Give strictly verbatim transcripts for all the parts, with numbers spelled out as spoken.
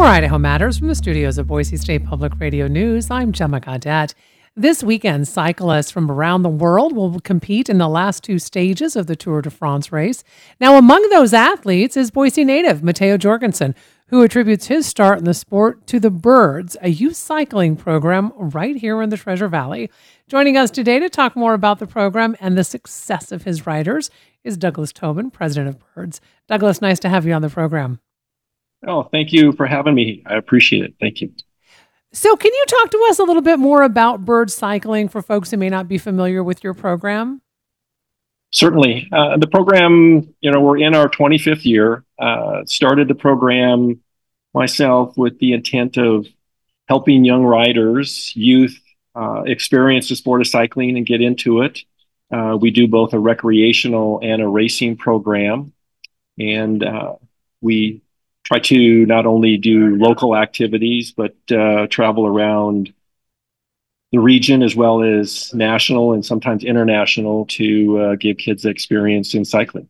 For Idaho Matters from the studios of Boise State Public Radio News, I'm Gemma Gaudette. This weekend, cyclists from around the world will compete in the last two stages of the Tour de France race. Now, among those athletes is Boise native Matteo Jorgensen, who attributes his start in the sport to the Birds, a youth cycling program right here in the Treasure Valley. Joining us today to talk more about the program and the success of his riders is Douglas Tobin, president of Birds. Douglas, nice to have you on the program. Oh, thank you for having me. I appreciate it. Thank you. So can you talk to us a little bit more about bird cycling for folks who may not be familiar with your program? Certainly. Uh, the program, you know, we're in our twenty-fifth year. Uh, started the program myself with the intent of helping young riders, youth, uh, experience the sport of cycling and get into it. Uh, we do both a recreational and a racing program. And uh, we try to not only do local activities, but uh, travel around the region as well as national and sometimes international to uh, give kids experience in cycling.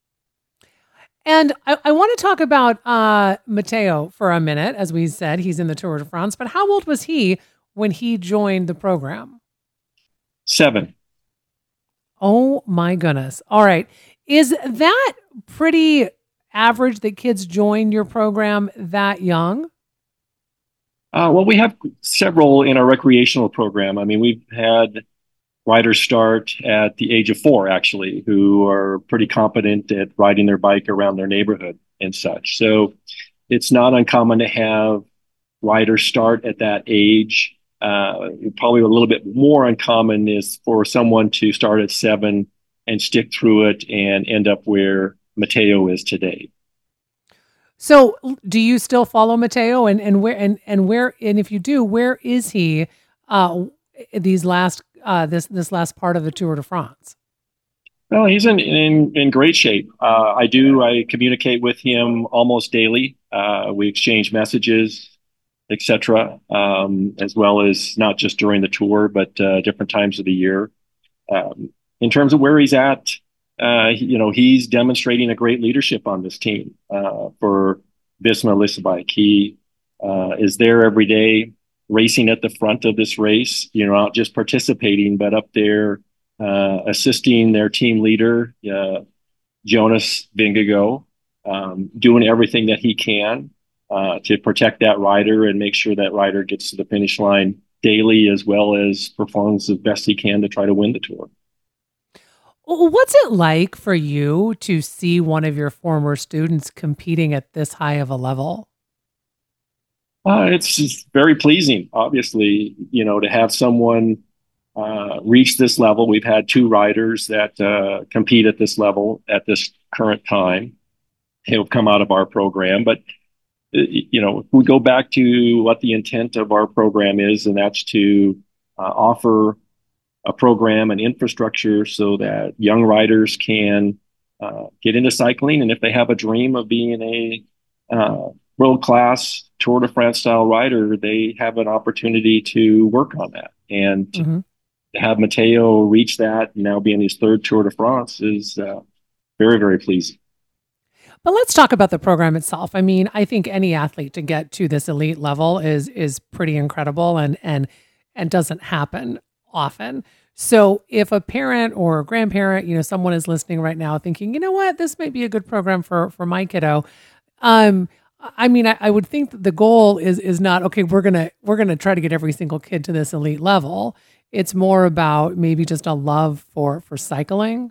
And I, I want to talk about uh, Matteo for a minute. As we said, he's in the Tour de France, but how old was he when he joined the program? Seven. Oh my goodness. All right. Is that pretty average that kids join your program that young? Uh, well, we have several in our recreational program. I mean, we've had riders start at the age of four, actually, who are pretty competent at riding their bike around their neighborhood and such. So it's not uncommon to have riders start at that age. Uh, probably a little bit more uncommon is for someone to start at seven and stick through it and end up where Matteo is today. So do you still follow Matteo and, and where and, and where and if you do, where is he uh, these last uh, this this last part of the Tour de France? Well, he's in in, in great shape. Uh, I do I communicate with him almost daily. Uh, we exchange messages, et cetera, um, as well as not just during the tour, but uh, different times of the year. Um, in terms of where he's at, Uh, you know, he's demonstrating a great leadership on this team uh, for Visma Leasebike. He uh, is there every day, racing at the front of this race, you know, not just participating, but up there uh, assisting their team leader, uh, Jonas Vingegaard, um, doing everything that he can uh, to protect that rider and make sure that rider gets to the finish line daily, as well as performs the best he can to try to win the tour. What's it like for you to see one of your former students competing at this high of a level? Uh, it's just very pleasing, obviously, you know, to have someone uh, reach this level. We've had two riders that uh, compete at this level at this current time. They'll come out of our program. But, you know, if we go back to what the intent of our program is, and that's to uh, offer a program and infrastructure so that young riders can uh, get into cycling. And if they have a dream of being a uh, world-class Tour de France style rider, they have an opportunity to work on that. And mm-hmm. to have Matteo reach that, now being his third Tour de France, is uh, very, very pleasing. But let's talk about the program itself. I mean, I think any athlete to get to this elite level is is pretty incredible and and and doesn't happen often. So if a parent or a grandparent, you know, someone is listening right now thinking, you know what, this might be a good program for, for my kiddo. Um, I mean, I, I would think that the goal is, is not, okay, we're going to, we're going to try to get every single kid to this elite level. It's more about maybe just a love for, for cycling.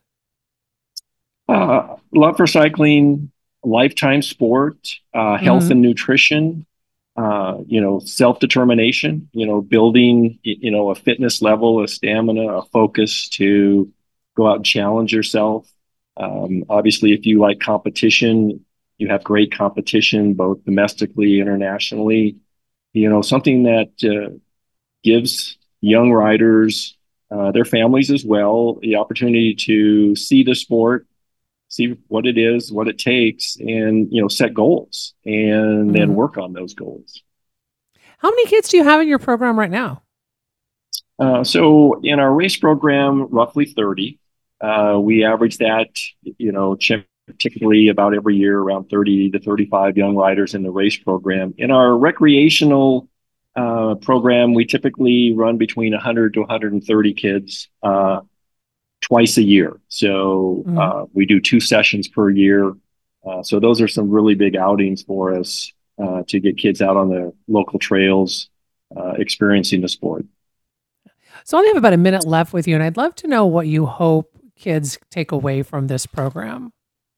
Uh, love for cycling, lifetime sport, uh, health mm-hmm. and nutrition. Uh, you know, self-determination, you know, building, you know, a fitness level, a stamina, a focus to go out and challenge yourself. Um, obviously, if you like competition, you have great competition, both domestically, internationally, you know, something that uh, gives young riders, uh, their families as well, the opportunity to see the sport, see what it is, what it takes, and, you know, set goals and mm-hmm. then work on those goals. How many kids do you have in your program right now? Uh, so in our race program, roughly thirty. Uh, we average that, you know, typically about every year, around thirty to thirty-five young riders in the race program. In our recreational uh, program, we typically run between one hundred to one hundred thirty kids uh, twice a year. So mm-hmm. uh, we do two sessions per year. Uh, so those are some really big outings for us uh, to get kids out on the local trails, uh, experiencing the sport. So I only have about a minute left with you, and I'd love to know what you hope kids take away from this program.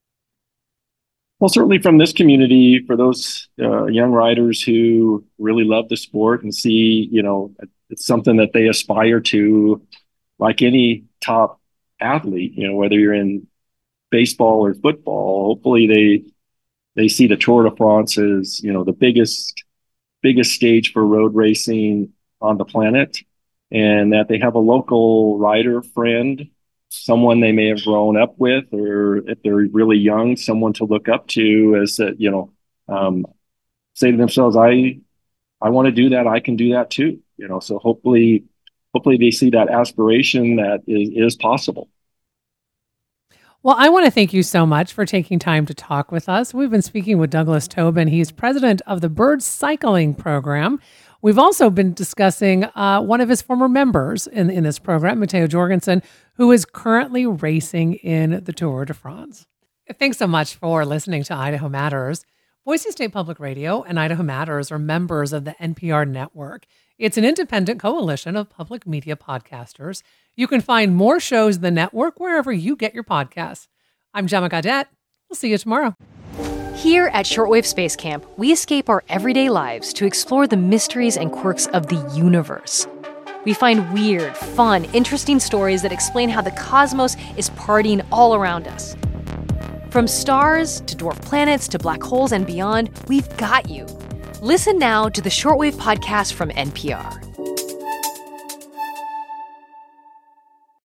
Well, certainly from this community, for those uh, young riders who really love the sport and see, you know, it's something that they aspire to, like any top athlete, you know, whether you're in baseball or football, hopefully they they see the Tour de France as, you know, the biggest biggest stage for road racing on the planet, and that they have a local rider friend, someone they may have grown up with, or if they're really young, someone to look up to, as that, you know, um, say to themselves, I, I want to do that. I can do that too. You know, so hopefully, hopefully they see that aspiration that is, is possible. Well, I want to thank you so much for taking time to talk with us. We've been speaking with Douglas Tobin. He's president of the Bird Cycling Program. We've also been discussing uh, one of his former members in, in this program, Matteo Jorgensen, who is currently racing in the Tour de France. Thanks so much for listening to Idaho Matters. Boise State Public Radio and Idaho Matters are members of the N P R network. It's an independent coalition of public media podcasters. You can find more shows in the network wherever you get your podcasts. I'm Gemma Gaudette. We'll see you tomorrow. Here at Shortwave Space Camp, we escape our everyday lives to explore the mysteries and quirks of the universe. We find weird, fun, interesting stories that explain how the cosmos is partying all around us. From stars to dwarf planets to black holes and beyond, we've got you. Listen now to the Shortwave podcast from N P R.